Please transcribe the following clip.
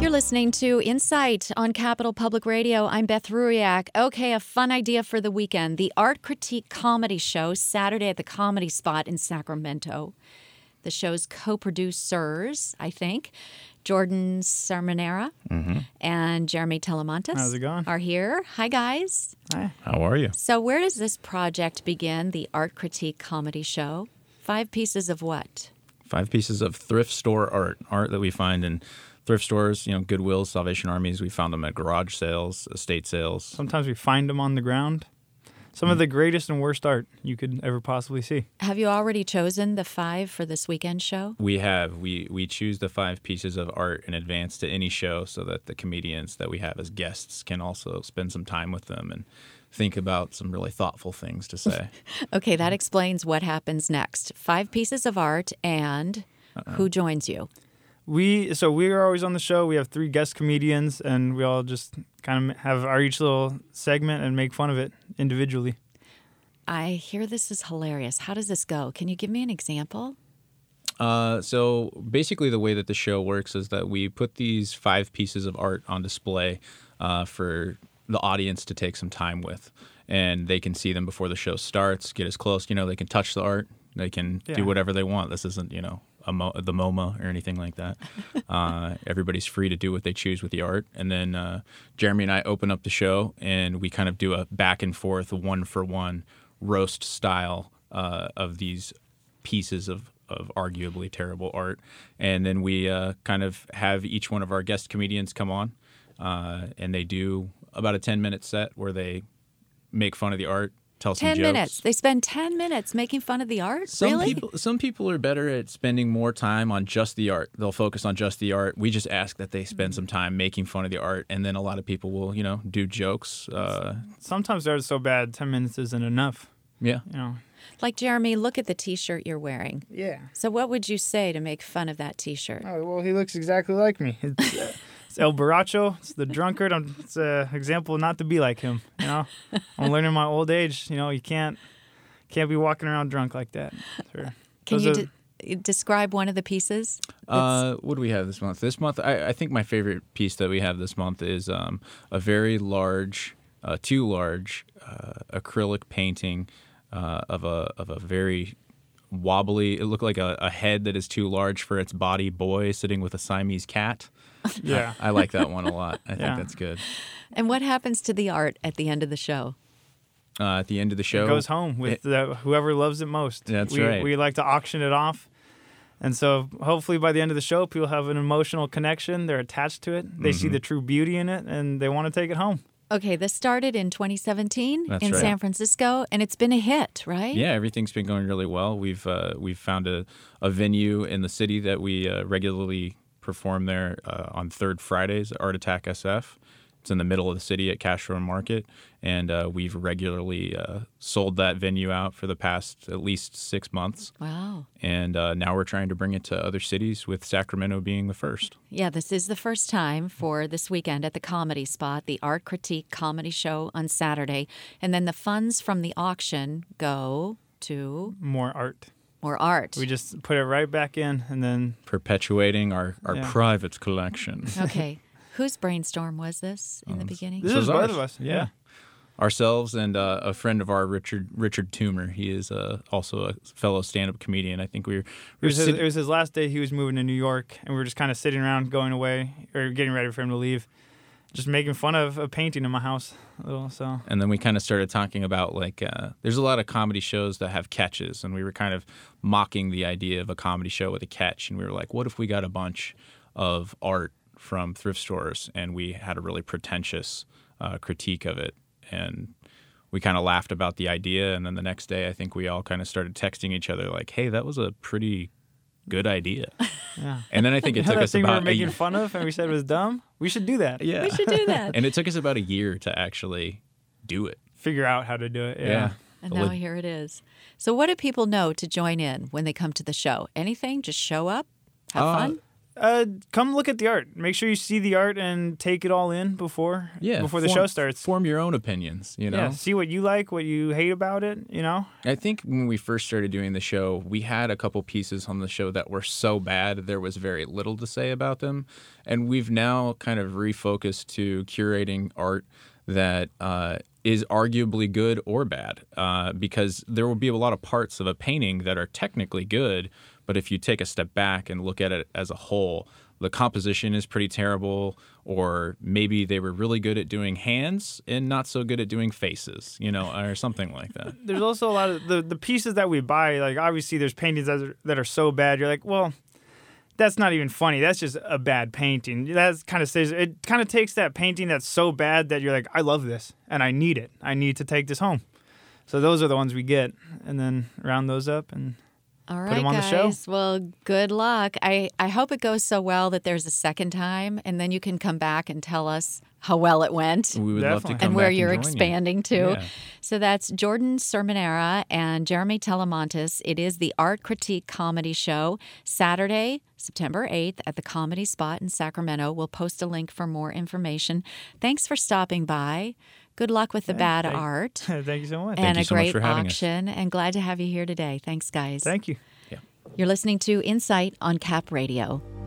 You're listening to Insight on Capital Public Radio. I'm Beth Ruiak. Okay, a fun idea for the weekend. The Art Critique Comedy Show, Saturday at the Comedy Spot in Sacramento. The show's co-producers, I think, Jordan Sarmanera and Jeremy Telemontis. How's it going? Are here. Hi, guys. Hi. How are you? So where does this project begin, the Art Critique Comedy Show? 5 pieces of what? 5 pieces of thrift store art that we find in thrift stores, Goodwill, Salvation Armies. We found them at garage sales, estate sales. Sometimes we find them on the ground. Some of the greatest and worst art you could ever possibly see. Have you already chosen the 5 for this weekend show? We have. We choose the 5 pieces of art in advance to any show so that the comedians that we have as guests can also spend some time with them and think about some really thoughtful things to say. Okay, that explains what happens next. 5 pieces of art, and who joins you? We are always on the show. We have 3 guest comedians, and we all just kind of have our each little segment and make fun of it individually. I hear this is hilarious. How does this go? Can you give me an example? So basically the way that the show works is that we put these 5 pieces of art on display for the audience to take some time with. And they can see them before the show starts, get as close. They can touch the art. They can do whatever they want. This isn't, the MoMA or anything like that. Everybody's free to do what they choose with the art. And then Jeremy and I open up the show, and we kind of do a back and forth, a 1-for-1 roast style of these pieces of arguably terrible art. And then we kind of have each one of our guest comedians come on, and they do about a 10-minute set where they make fun of the art. Tell some 10 jokes. minutes. They spend 10 minutes making fun of the art? Really? Some people are better at spending more time on just the art. They'll focus on just the art. We just ask that they spend some time making fun of the art, and then a lot of people will, do jokes. Sometimes the art's so bad, 10 minutes isn't enough. Yeah. Like, Jeremy, look at the T-shirt you're wearing. Yeah. So what would you say to make fun of that T-shirt? Oh, well, he looks exactly like me. It's El Borracho. It's the drunkard. It's an example not to be like him. I'm learning in my old age. You can't be walking around drunk like that. Sure. Can you describe one of the pieces? What do we have this month? This month, I think my favorite piece that we have this month is a very large, too large acrylic painting of a very wobbly. It looked like a head that is too large for its body boy sitting with a Siamese cat. Yeah. I like that one a lot. I think that's good. And what happens to the art at the end of the show? At the end of the show, It goes home with whoever loves it most. That's right. We like to auction it off. And so hopefully by the end of the show, people have an emotional connection. They're attached to it. They see the true beauty in it, and they want to take it home. Okay, this started in 2017 That's in right. San Francisco, and it's been a hit, right? Yeah, everything's been going really well. We've found a venue in the city that we regularly perform there on third Fridays at Art Attack SF. It's in the middle of the city at Castro Market, and we've regularly sold that venue out for the past at least 6 months. Wow. And now we're trying to bring it to other cities, with Sacramento being the first. Yeah, this is the first time for this weekend at the Comedy Spot, the Art Critique Comedy Show on Saturday. And then the funds from the auction go to More art. more art. We just put it right back in, and then Perpetuating our private collection. Okay. Whose brainstorm was this in the beginning? this So is is both ours. of us. Yeah. Ourselves and a friend of ours, Richard Toomer. He is also a fellow stand-up comedian. I think It was his last day. He was moving to New York, and we were just kind of sitting around going away, or getting ready for him to leave, just making fun of a painting in my house a little. So. And then we kind of started talking about, there's a lot of comedy shows that have catches, and we were kind of mocking the idea of a comedy show with a catch. And we were like, what if we got a bunch of art from thrift stores, and we had a really pretentious critique of it? And we kind of laughed about the idea, and then the next day I think we all kind of started texting each other like, hey, that was a pretty good idea. Yeah. And then I think it took that us thing we were about making fun of, and we said it was dumb. We should do that. yeah. We should do that. And it took us about a year to actually do it. Figure out how to do it. Yeah. And now here it is. So what do people know to join in when they come to the show? Anything? Just show up? Have fun? Come look at the art. Make sure you see the art and take it all in before the show starts. Form your own opinions, you know? Yeah, see what you like, what you hate about it, you know? I think when we first started doing the show, we had a couple pieces on the show that were so bad there was very little to say about them. And we've now kind of refocused to curating art that is arguably good or bad, because there will be a lot of parts of a painting that are technically good, but if you take a step back and look at it as a whole, the composition is pretty terrible, or maybe they were really good at doing hands and not so good at doing faces, you know, or something like that. There's also a lot of the pieces that we buy, like obviously there's paintings that are so bad, you're like, well, that's not even funny. That's just a bad painting. That kind of says it kind of takes that painting that's so bad that you're like, I love this and I need it. I need to take this home. So those are the ones we get, and then round those up and all right, put them on guys. the show. Well, good luck. I hope it goes so well that there's a second time, and then you can come back and tell us how well it went. We would love to Definitely. come And where back you're and join expanding you. to. Yeah. So that's Jordan Sermonera and Jeremy Telemontis. It is the Art Critique Comedy Show, Saturday, September 8th at the Comedy Spot in Sacramento. We'll post a link for more information. Thanks for stopping by. Good luck with the bad art. Thank you so much. And you a so much great for having us. auction. And glad to have you here today. Thanks, guys. Thank you. You're listening to Insight on Cap Radio.